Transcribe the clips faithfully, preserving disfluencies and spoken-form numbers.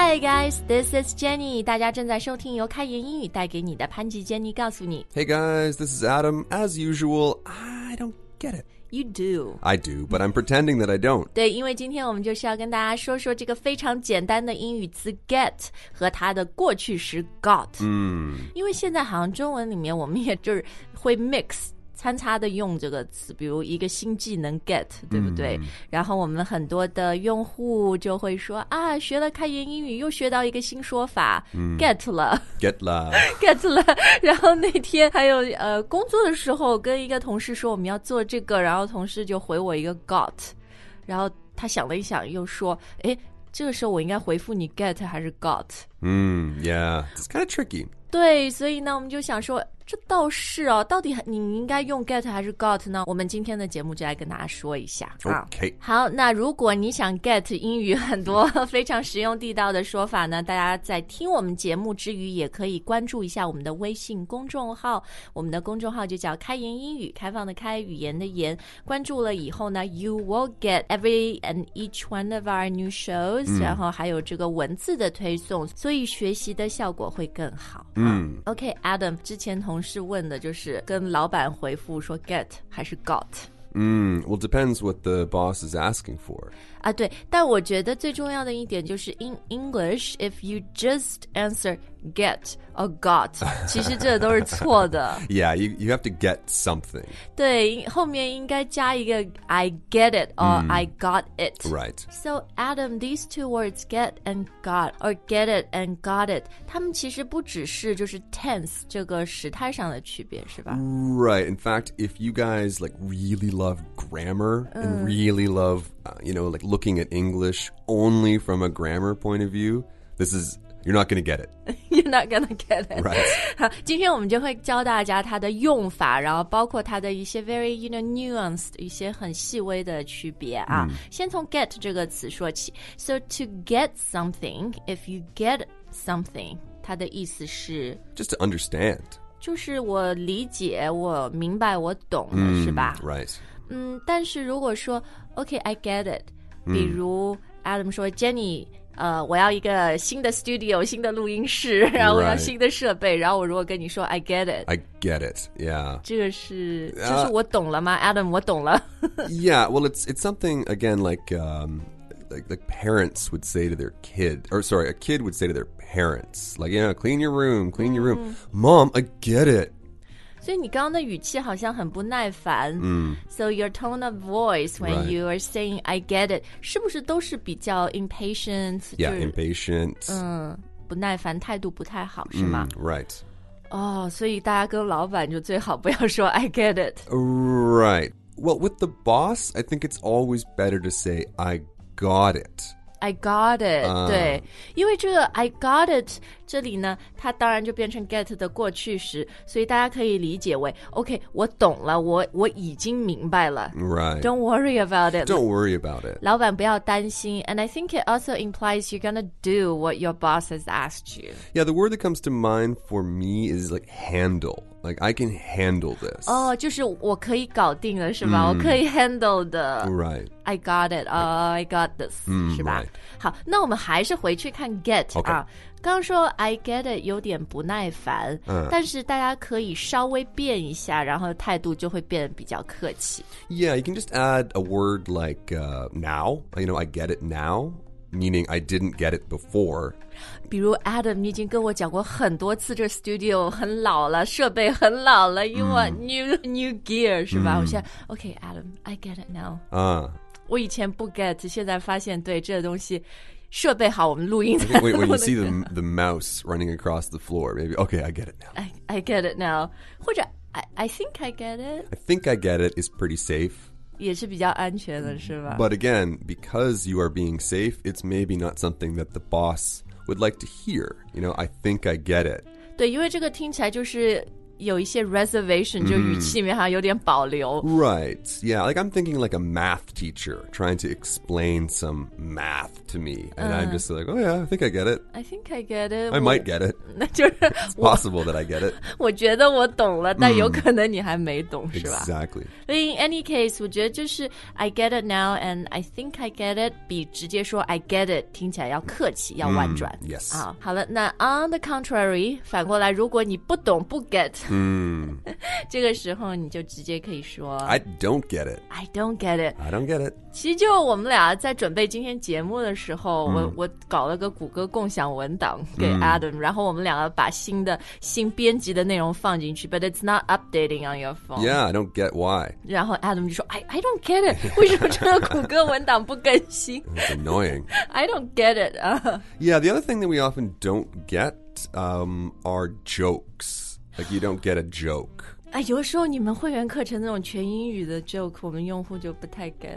Hi guys, this is Jenny. 大家正在收听由开言英语带给你的潘吉 Jenny 告诉你。 Hey guys, this is Adam. As usual, I don't get it. You do. I do, but I'm pretending that I don't. 对，因为今天我们就是要跟大家说说这个非常简单的英语词 get 和它的过去时 got。 嗯， 因为现在好像中文里面我们也就是会 mix参差的用这个词，比如一个新技能 get， 对不对、嗯、然后我们很多的用户就会说啊，学了开言英语又学到一个新说法、嗯、get 了 get 了 get 了。然后那天还有呃工作的时候跟一个同事说我们要做这个，然后同事就回我一个 got， 然后他想了一想又说，诶，这个时候我应该回复你 get 还是 got？ 嗯 yeah, it's kind of tricky. 对，所以呢我们就想说这倒是哦，到底你应该用 get 还是 got 呢？我们今天的节目就来跟大家说一下。 OK， 好，那如果你想 get 英语很多非常实用地道的说法呢，大家在听我们节目之余也可以关注一下我们的微信公众号，我们的公众号就叫开言英语，开放的开，语言的言。关注了以后呢 You will get every and each one of our new shows、嗯、然后还有这个文字的推送，所以学习的效果会更好。嗯 OK Adam， 之前同是问的就是跟老板回复说 get 还是 got。 Mm, well, depends what the boss is asking for. 啊，对，但我觉得最重要的一点就是 in English, if you just answer get or got, 其实这都是错的。 Yeah, you, you have to get something. 对，后面应该加一个 I get it or、mm. I got it. Right. So, Adam, these two words, get and got, or get it and got it, 它们其实不只是就是 tense 这个时态上的区别，是吧？ Right. In fact, if you guys like really love grammar、uh. and really love, uh, you know, like looking at English only from a grammar point of view, this is, you're not going to get it. You're not going to get it. Right. 好，今天我们就会教大家它的用法，然后包括它的一些 very, you know, nuanced 一些很细微的区别啊。嗯、先从 get 这个词说起。So to get something, if you get something, 它的意思是 just to understand. 就是我理解，我明白，我懂了，嗯、是吧 ？Right. 嗯，但是如果说 OK, I get it， 比如、嗯、Adam 说 Jenny， 呃，我要一个新的 studio， 新的录音室，然后我要新的设备， right. 然后我如果跟你说 I get it， I get it, yeah， 这个是就是我懂了吗、uh, Adam 我懂了。 Yeah, well, it's it's something again like um, like like parents would say to their kid, or sorry, a kid would say to their parents, like, you know, clean your room, clean your room. Mom, I get it. 所以你刚刚的语气好像很不耐烦。嗯 So your tone of voice when、right. you are saying I get it， 是不是都是比较 impatient？ Yeah, impatient。 嗯，不耐烦，态度不太好，是吗、 嗯、？Right。 哦，所以大家跟老板就最好不要说 I get it。 Right. Well, with the boss, I think it's always better to say I got it。I got it、uh. 对，因为这个 I got it 这里呢它当然就变成 get 的过去时，所以大家可以理解为 OK 我懂了，我我已经明白了 Right. Don't worry about it Don't worry about it 老板不要担心 And I think it also implies you're gonna do what your boss has asked you. Yeah, the word that comes to mind for me is like handle. Like, I can handle this. 哦，就是我可以搞定了，是吧、嗯、我可以 handle 的 Right. I got it. Oh, I got this、嗯、是吧、right. 好，那我们还是回去看 get、okay. 啊。刚刚说 I get it 有点不耐烦、嗯、但是大家可以稍微变一下，然后态度就会变得比较客气。 Yeah, you can just add a word like、uh, now. You know, I get it now, meaning I didn't get it before. 比如 Adam 你已经跟我讲过很多次这 studio 很老了，设备很老了， You want new, new gear 是吧、嗯、我现在 OK Adam I get it now、uh. 我以前不 get 现在发现对这个东西设备好我们录音才 when, when you see the, the mouse running across the floor maybe okay I get it now I, I get it now 或者 I, I think I get it I think I get it is pretty safe 也是比较安全的是吧 But again, because you are being safe, it's maybe not something that the boss would like to hear. You know, I think I get it. 对，因为这个听起来就是有一些 reservation， 就语气里面好像有点保留。 Right. Yeah, like I'm thinking like a math teacher trying to explain some math to me. And I'm just like, oh yeah, I think I get it. I think I get it. I might get it. 那就是 It's possible that I get it. 我觉得我懂了，但有可能你还没懂，是吧 Exactly. In any case, 我觉得就是 I get it now and I think I get it 比直接说 I get it 听起来要客气，要婉转。 Yes. 啊，好了，那 on the contrary， 反过来，如果你不懂不 get， Mm. 这个时候你就直接可以说 I don't get it. I don't get it。 I don't get it. 其实就我们俩在准备今天节目的时候，嗯、我我搞了个谷歌共享文档给 Adam，、嗯、然后我们两个把新的新编辑的内容放进去 ，but it's not updating on your phone. Yeah, I don't get why. 然后 Adam 就说 I I don't get it， 为什么这个谷歌文档不更新 It's annoying. I don't get it. Uh. Yeah, the other thing that we often don't get um, are jokes. Like you don't get a joke. 哎，有的时候你们会员课程那种全英语的 joke， 我们用户就不太 get 。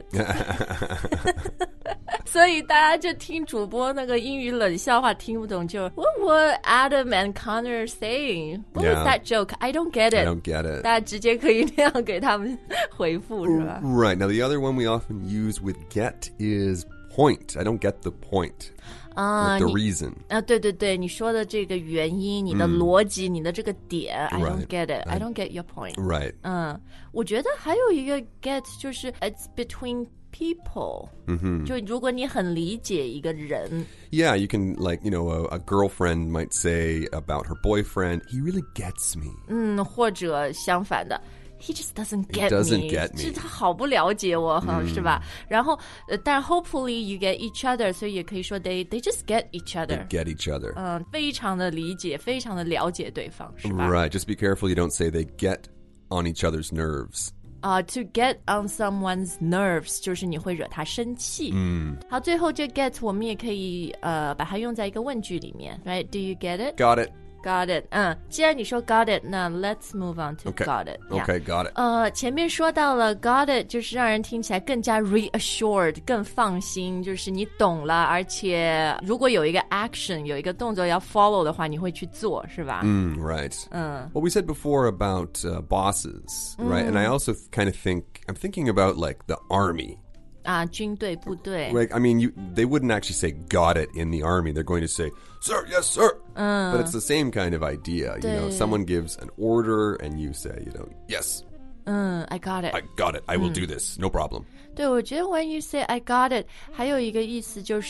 所以大家就听主播那个英语冷笑话听不懂，就 What were Adam and Connor saying? What was that joke? I don't get it. I don't get it. 大家直接可以那样给他们回复，是吧 Right. Now, the other one we often use with get is point. I don't get the point. 啊、uh, the reason 啊，对对对，你说的这个原因，你的逻辑，嗯、你的这个点 ，I don't get it. I don't get your point. Right. 嗯，我觉得还有一个 get 就是 it's between people. 嗯哼，就如果你很理解一个人 ，Yeah, you can like you know a, a girlfriend might say about her boyfriend, he really gets me. 嗯，或者相反的。He just doesn't get He doesn't me. get me. 就是他好不了解我哈、嗯，是吧？然后，呃，但 hopefully you get each other， 所以也可以说 they they just get each other. They get each other. 嗯，非常的理解，非常的了解对方，是吧 Right. Just be careful you don't say they get on each other's nerves. 啊、uh, ，to get on someone's nerves 就是你会惹他生气。嗯，好，最后这 get 我们也可以呃把它用在一个问句里面 ，right? Do you get it? Got it. Got it. 嗯，既然你说 got it， 那 let's move on to okay. got it. Okay, got it. 呃，前面说到了 got it， 就是让人听起来更加 reassured， 更放心，就是你懂了，而且如果有一个 action， 有一个动作要 follow 的话，你会去做，是吧？ 嗯 right. 嗯 Well, we said before about uh, bosses, right? And I also kind of think, I'm thinking about like the army. 啊，军队部队 Like, I mean, you, they wouldn't actually say got it in the army. They're going to say, sir, yes, sir. Uh, but it's the same kind of idea. You know, someone gives an order and you say, you know, yes. 嗯 I got it. I got it. I will、嗯、do this. No problem. 对，我觉得 when you say I got it, 还有一个意思就是，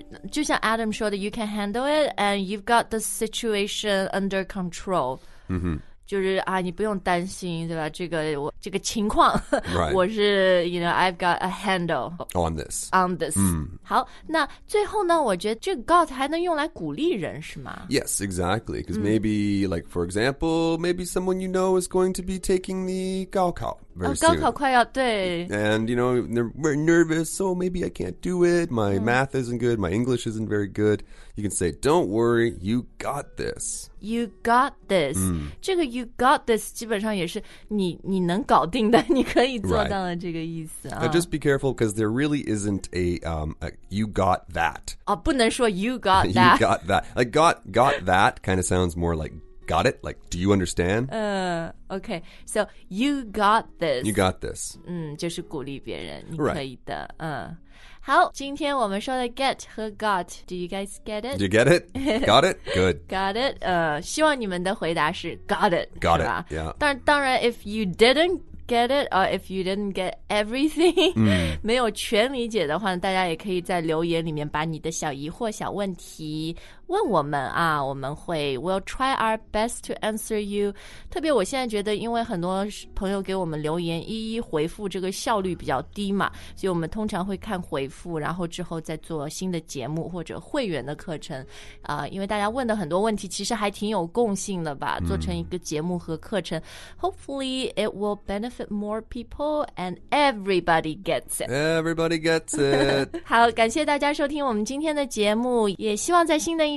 就像 Adam 说的 you can handle it and you've got the situation under control. 嗯哼。就是啊，你不用担心，对吧？这个我这个情况， right. 我是 you know I've got a handle on this on this、嗯。好，那最后呢，我觉得这个 got 还能用来鼓励人，是吗 ？Yes, exactly. Because、嗯、maybe, like for example, maybe someone you know is going to be taking the 高考 very、哦、soon. 高考快要对 And you know they're very nervous, so maybe I can't do it. My、嗯、math isn't good. My English isn't very good. You can say, "Don't worry, you got this." You got this、嗯、这个 you got this 基本上也是你你能搞定的，你可以做到的这个意思啊。 Now just be careful because there really isn't a um a, you got that. 哦，不能说 you got that. You got that. Like got got that kind of sounds more like got it. Like do you understand? 呃、uh, okay. So you got this. You got this. 嗯，就是鼓励别人，你可以的。嗯。Right.好，今天我们说的 get 和 got，do you guys get it? Do you get it? Got it? Good. Got it? 呃，希望你们的回答是 got it. Got it. Yeah. 当当然 ，if you didn't get it, or if you didn't get everything，、嗯、没有全理解的话，大家也可以在留言里面把你的小疑惑、小问题问我们啊，我们会 we'll try our best to answer you。特别我现在觉得，因为很多朋友给我们留言，一一回复这个效率比较低嘛，所以我们通常会看回复，然后之后再做新的节目或者会员的课程啊、呃。因为大家问的很多问题其实还挺有共性的吧，做成一个节目和课程、嗯、，hopefully it will benefit more people and everybody gets it. Everybody gets it. 好，感谢大家收听我们今天的节目，也希望在新的一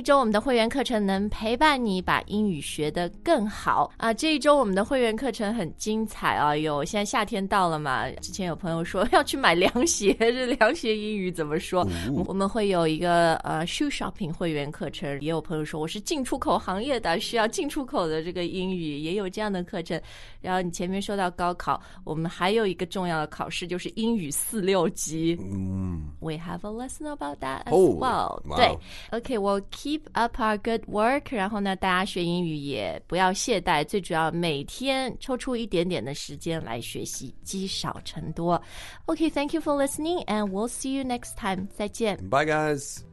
周我们的会员课程能陪伴你把英语学得更好啊！这一周我们的会员课程很精彩啊，有现在夏天到了嘛，之前有朋友说要去买凉鞋，这凉鞋英语怎么说？嗯、我们会有一个呃 shoe shopping 会员课程，也有朋友说我是进出口行业的，需要进出口的这个英语，也有这样的课程。然后你前面说到高考，我们还有一个重要的考试就是英语四六级。嗯 We have a lesson about that as oh, well. Wow. 对 ，OK， we'll keep up our good work. 然后呢，大家学英语也不要懈怠，最主要每天抽出一点点的时间来学习，积少成多。OK， thank you for listening, and we'll see you next time. 再见。 Bye, guys.